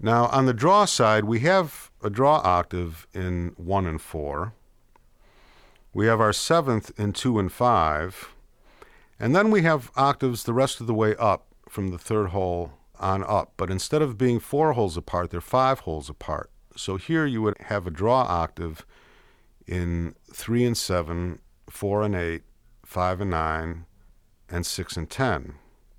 Now, on the draw side, we have a draw octave in 1 and 4. We have our 7th in 2 and 5. And then we have octaves the rest of the way up from the 3rd hole on up. But instead of being 4 holes apart, they're 5 holes apart. So here you would have a draw octave in 3 and 7, 4 and 8, 5 and 9, and 6 and 10.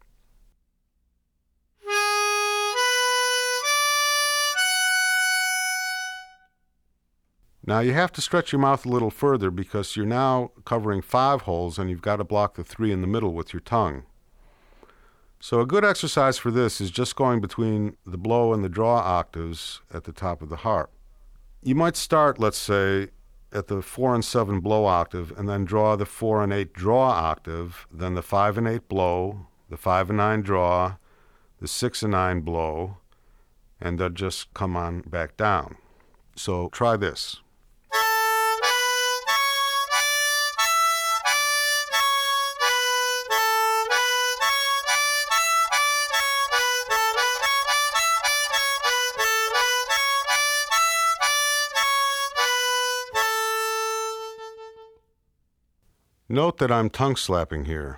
Now you have to stretch your mouth a little further because you're now covering 5 holes and you've got to block the 3 in the middle with your tongue. So a good exercise for this is just going between the blow and the draw octaves at the top of the harp. You might start, let's say, at the 4 and 7 blow octave and then draw the 4 and 8 draw octave, then the 5 and 8 blow, the 5 and 9 draw, the 6 and 9 blow, and then just come on back down. So try this. Note that I'm tongue slapping here.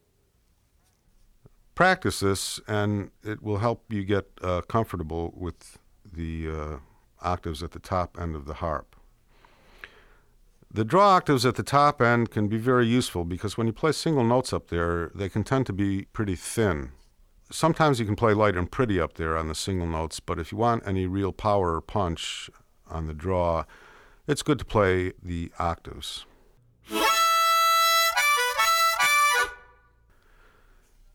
Practice this and it will help you get comfortable with the octaves at the top end of the harp. The draw octaves at the top end can be very useful because when you play single notes up there, they can tend to be pretty thin. Sometimes you can play light and pretty up there on the single notes, but if you want any real power or punch on the draw, it's good to play the octaves.